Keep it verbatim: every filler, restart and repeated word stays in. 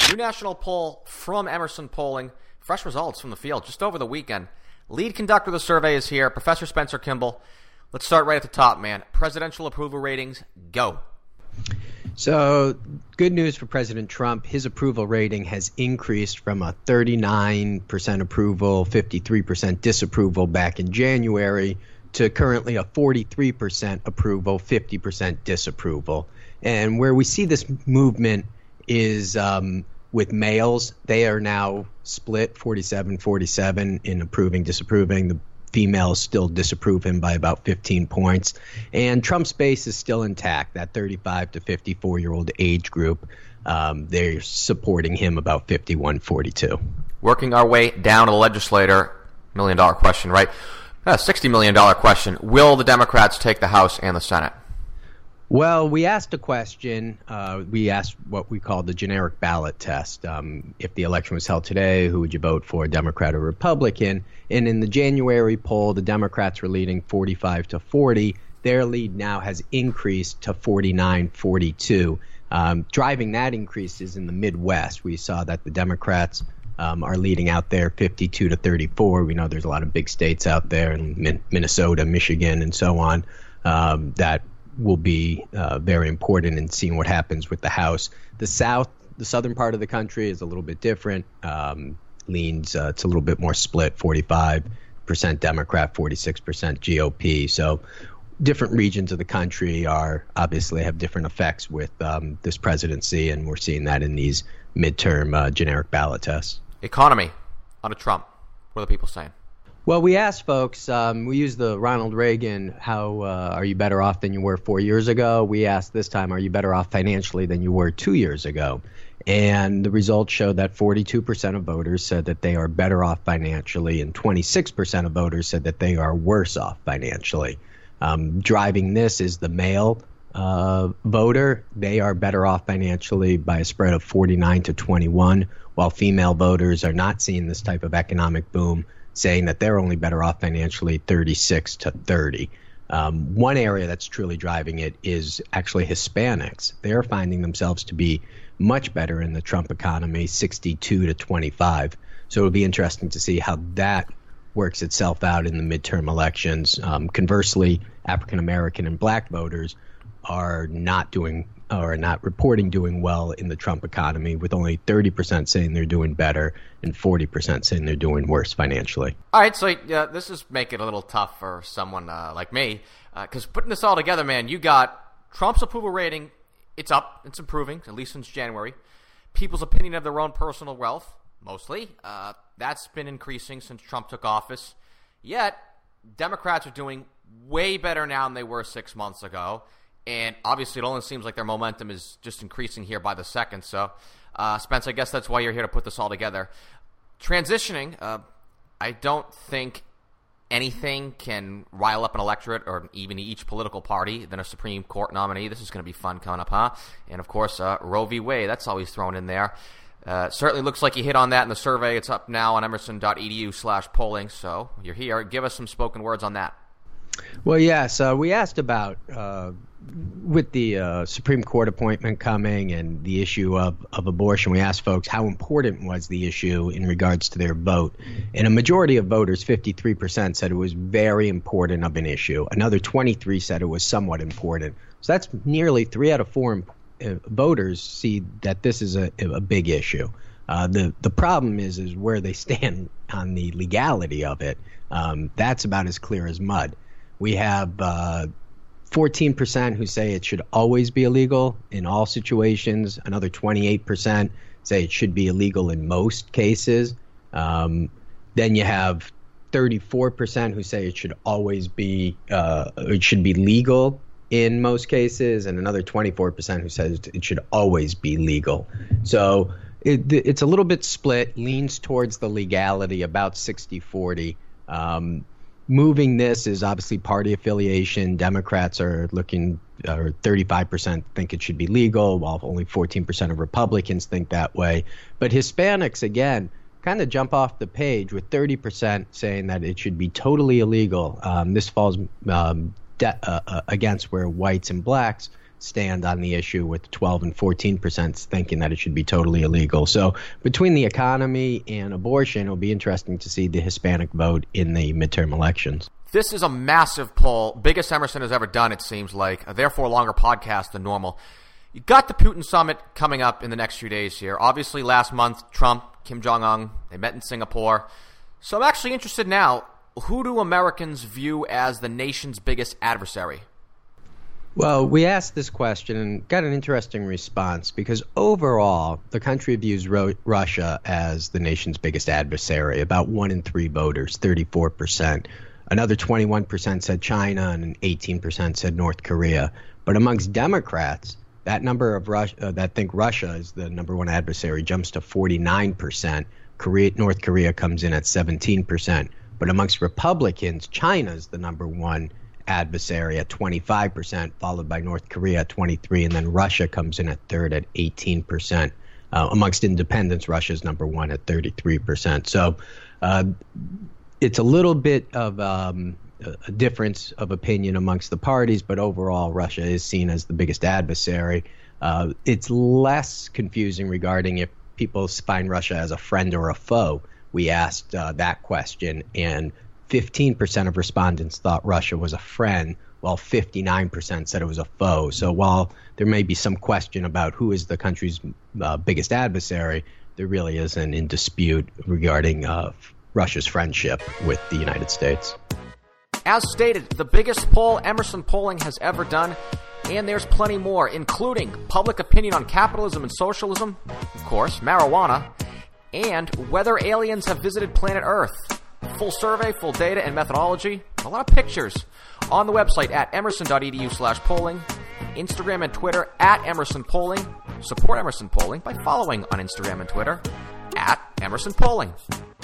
New national poll from Emerson Polling. Fresh results from the field just over the weekend. Lead conductor of the survey is here, Professor Spencer Kimball. Let's start right at the top, man. Presidential approval ratings, go. So, good news for President Trump. His approval rating has increased from a thirty-nine percent approval, fifty-three percent disapproval back in January to currently a forty-three percent approval, fifty percent disapproval. And where we see this movement is um, with males. They are now split forty-seven forty-seven in approving, disapproving. The females still disapprove him by about fifteen points. And Trump's base is still intact, that thirty-five to fifty-four-year-old age group. Um, they're supporting him about fifty-one forty-two. Working our way down to the legislator, million dollar question, right? Uh, sixty million dollars question. Will the Democrats take the House and the Senate? Well, we asked a question. Uh, we asked what we call the generic ballot test. Um, if the election was held today, who would you vote for, Democrat or Republican? And in the January poll, the Democrats were leading forty-five to forty. Their lead now has increased to forty-nine forty-two. Um, driving that increase is in the Midwest. We saw that the Democrats um, are leading out there fifty-two to thirty-four. We know there's a lot of big states out there in Min- Minnesota, Michigan, and so on um, that will be uh, very important in seeing what happens with the House. The South, the southern part of the country is a little bit different. Um, leans, uh, it's a little bit more split, forty-five percent Democrat, forty-six percent G O P. So different regions of the country are obviously have different effects with um, this presidency, and we're seeing that in these midterm uh, generic ballot tests. Economy under Trump. What are the people saying? Well, we asked folks, um, we used the Ronald Reagan, how uh, are you better off than you were four years ago? We asked this time, are you better off financially than you were two years ago? And the results showed that forty-two percent of voters said that they are better off financially, and twenty-six percent of voters said that they are worse off financially. Um, driving this is the male uh, voter. They are better off financially by a spread of forty-nine to twenty-one, while female voters are not seeing this type of economic boom, saying that they're only better off financially thirty-six to thirty. Um, one area that's truly driving it is actually Hispanics. They're finding themselves to be much better in the Trump economy, sixty-two to twenty-five. So it'll be interesting to see how that works itself out in the midterm elections. Um, conversely, African American and black voters are not doing or not reporting doing well in the Trump economy, with only thirty percent saying they're doing better and forty percent saying they're doing worse financially. All right, so yeah, this is making it a little tough for someone uh, like me, because uh, putting this all together, man, you got Trump's approval rating, it's up, it's improving, at least since January. People's opinion of their own personal wealth, mostly, uh, that's been increasing since Trump took office. Yet, Democrats are doing way better now than they were six months ago. And obviously, it only seems like their momentum is just increasing here by the second. So, uh, Spence, I guess that's why you're here to put this all together. Transitioning, uh, I don't think anything can rile up an electorate or even each political party than a Supreme Court nominee. This is going to be fun coming up, huh? And, of course, uh, Roe v. Wade, that's always thrown in there. Uh, certainly looks like you hit on that in the survey. It's up now on emerson.edu slash polling. So, you're here. Give us some spoken words on that. Well, yes, uh, we asked about uh, with the uh, Supreme Court appointment coming and the issue of, of abortion, we asked folks how important was the issue in regards to their vote. And a majority of voters, fifty-three percent, said it was very important of an issue. Another twenty-three said it was somewhat important. So that's nearly three out of four uh, voters see that this is a, a big issue. Uh, the the problem is is where they stand on the legality of it. Um, that's about as clear as mud. We have uh, fourteen percent who say it should always be illegal in all situations. Another twenty-eight percent say it should be illegal in most cases. Um, then you have thirty-four percent who say it should always be, uh, it should be legal in most cases, and another twenty-four percent who says it should always be legal. So it, it's a little bit split, leans towards the legality, about sixty forty. Um, Moving this is obviously party affiliation. Democrats are looking, or thirty-five percent think it should be legal, while only fourteen percent of Republicans think that way. But Hispanics, again, kind of jump off the page with thirty percent saying that it should be totally illegal. Um, this falls um, de- uh, uh, against where whites and blacks stand on the issue, with twelve and fourteen percent thinking that it should be totally illegal. So between the economy and abortion, it'll be interesting to see the Hispanic vote in the midterm elections. This is a massive poll, biggest Emerson has ever done, it seems like, a therefore longer podcast than normal. You got the Putin summit coming up in the next few days here. Obviously, last month, Trump, Kim Jong-un, they met in Singapore. So I'm actually interested now, who do Americans view as the nation's biggest adversary? Well, we asked this question and got an interesting response because overall, the country views Ro- Russia as the nation's biggest adversary. About one in three voters, thirty-four percent. Another twenty-one percent said China and eighteen percent said North Korea. But amongst Democrats, that number of Russia, uh, that think Russia is the number one adversary jumps to forty-nine percent. Korea, North Korea comes in at seventeen percent. But amongst Republicans, China is the number one adversary at twenty-five percent, followed by North Korea at twenty-three, and then Russia comes in at third at eighteen percent. Uh, amongst independents, Russia's number one at thirty-three percent. So uh, it's a little bit of um, a difference of opinion amongst the parties, but overall, Russia is seen as the biggest adversary. Uh, it's less confusing regarding if people find Russia as a friend or a foe. We asked uh, that question, and fifteen percent of respondents thought Russia was a friend, while fifty-nine percent said it was a foe. So while there may be some question about who is the country's uh, biggest adversary, there really isn't in dispute regarding uh, Russia's friendship with the United States. As stated, the biggest poll Emerson Polling has ever done, and there's plenty more, including public opinion on capitalism and socialism, of course, marijuana, and whether aliens have visited planet Earth. Full survey, full data, and methodology. A lot of pictures on the website at emerson.edu slash polling. Instagram and Twitter at Emerson Polling. Support Emerson Polling by following on Instagram and Twitter at Emerson Polling.